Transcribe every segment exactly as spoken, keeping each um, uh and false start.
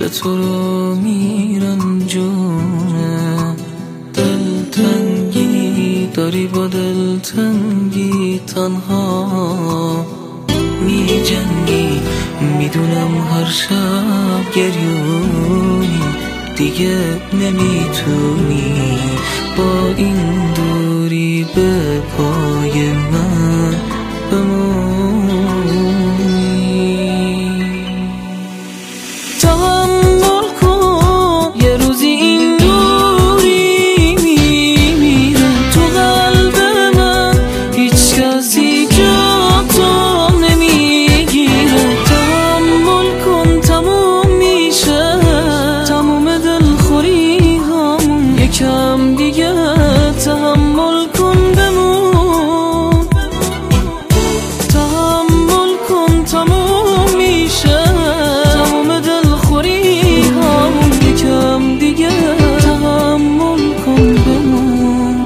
تو رو میرنجونه. دلتنگی داری با دلتنگی تنها می جنگی، میدونم هر شب گریونی، دیگه نمیتونی با این دوری به پای من بمونی. تحمل کن یه روزی این دوری میمیره تو قلب من، هیچ کسی جا تو نمیگیره. تحمل کن تموم میشه تموم دلخوری همون، یکم دیگه تحمل کن بمون. تحمل کن تموم میشه تموم دلخوری همون، یکم دیگه تحمل کن بمون.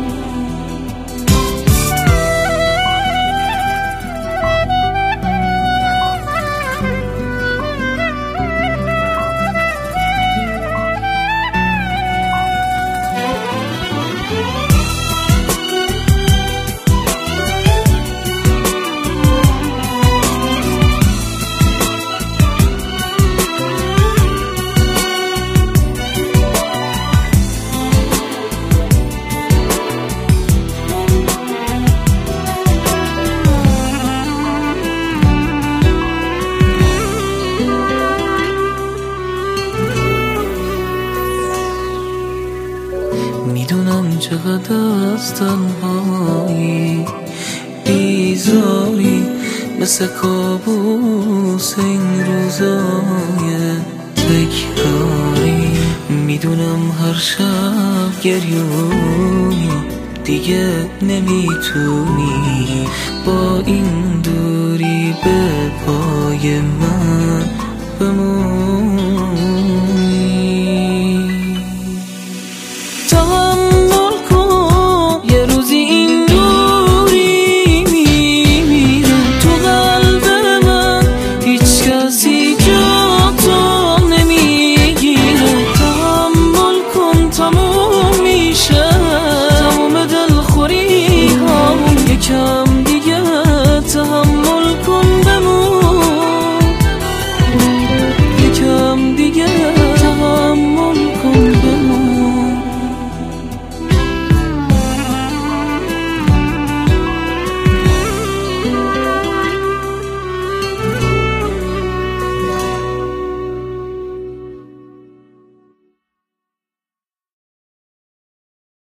میدونم چقدر از تنهایی بیزاری، مثل کابوس این روزای تکراری. میدونم هر شب گریونی، دیگه نمیتونی با این دوری به پای من بمون.